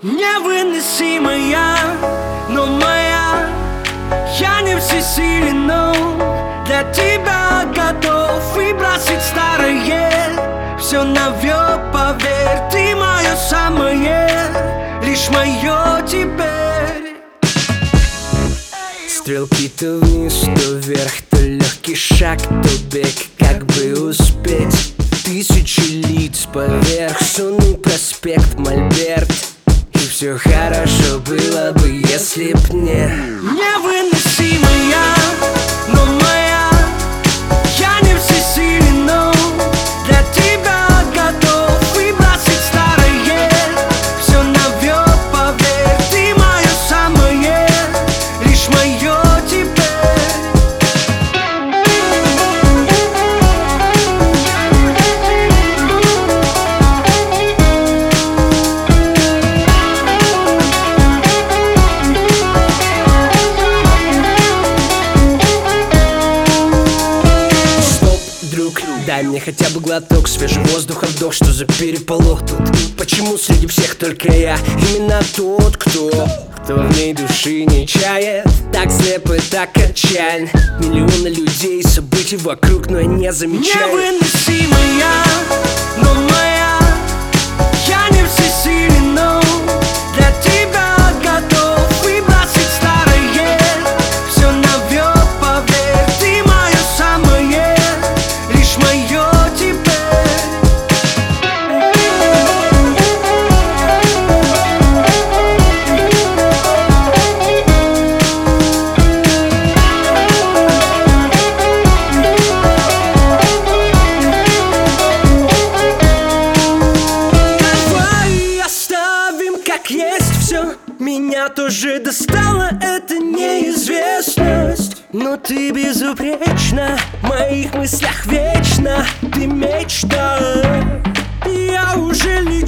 Невыносимая, но моя. Я не всесилен, но для тебя готов и бросить старое. Все навёк, поверь, ты мое самое, лишь мое теперь. Стрелки то вниз, то вверх, то легкий шаг, то бег. Как бы успеть? Тысячи лиц поверх, сонный проспект Мольберт. И все хорошо было бы, если б не невыносимая, но моя. Я не всесилен, но для тебя готов и бросить старое. Все навёк, поверь, ты мое самое, лишь мое теперь. Дай мне хотя бы глоток свежего воздуха, вдох. Что за переполох тут? Почему среди всех только я? Именно тот, кто в ней души не чает. Так слепо и так отчаянно. Миллионы людей, событий вокруг, но я не замечаю. Невыносимая, но моя. Я не всесилен, но для тебя готов и бросить старое. Все навёк, поверь, ты мое самое, лишь мое теперь. Давай оставим как есть все. Меня тоже достала эта неизвестность. Но ты безупречна, в моих мыслях вечно. Ты мечта. Я уже